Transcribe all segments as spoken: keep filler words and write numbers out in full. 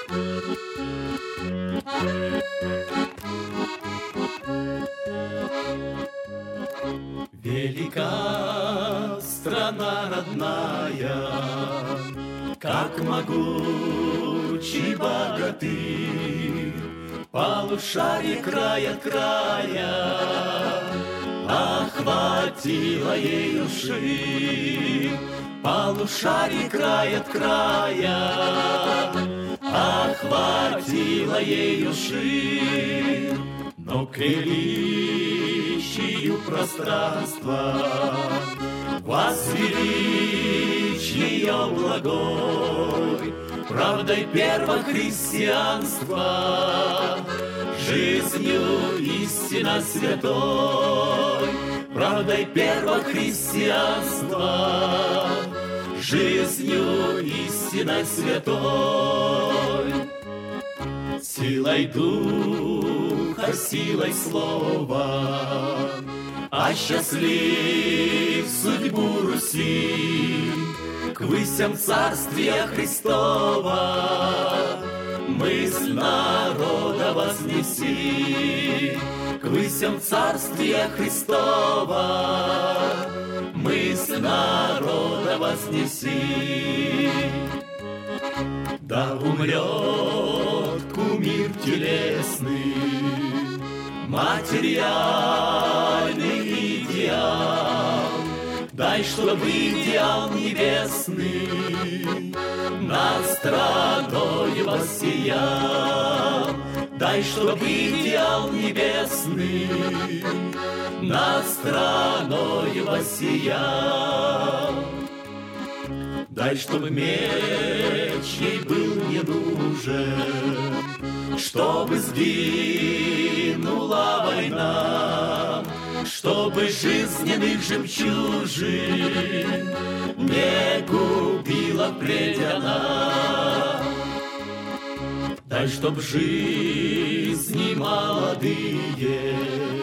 Велика страна родная, как могучий богатырь, полушарие край от края охватила ею ширь. Полушарие край от края охватила ею ширь, но к величию пространства возвеличь ее благой, правдой первохристианства, жизнью истинно святой, правдой первохристианства, жизнью истинно святой. Силой духа, силой слова осчастлив судьбу Руси, к высям царствия Христова мысль народа вознеси. К высям царствия Христова мысль народа вознеси. Да умрет кумир телесный, материальный идеал, дай, чтобы идеал небесный над страной воссиял. Дай, чтобы идеал небесный над страной воссиял. Дай, чтобы меч ей был не нужен, чтобы сгинула война, чтобы жизненных жемчужин не губила впредь она. Дай, чтоб жизни молодые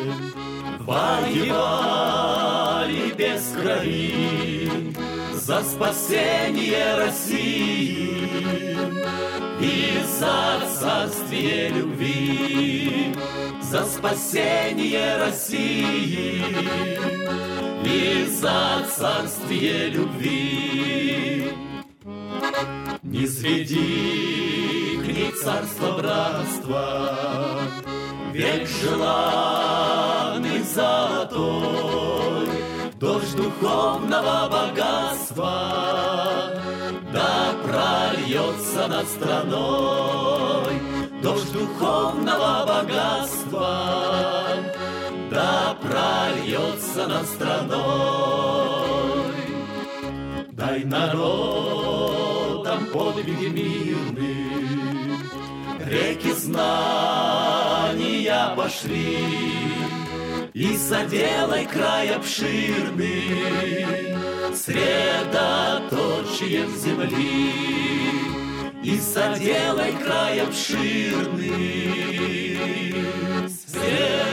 воевали без крови за спасение России и за царствие любви, за спасение России и за царствие любви. Не сведи к ней царство братства, век желанный золотой, дождь духовного богатства да прольется над страной. Дождь духовного богатства да прольется над страной. Дай народам подвиги мирные, реки знания пошли, и соделай край обширный средоточием земли. И соделай край обширный средоточием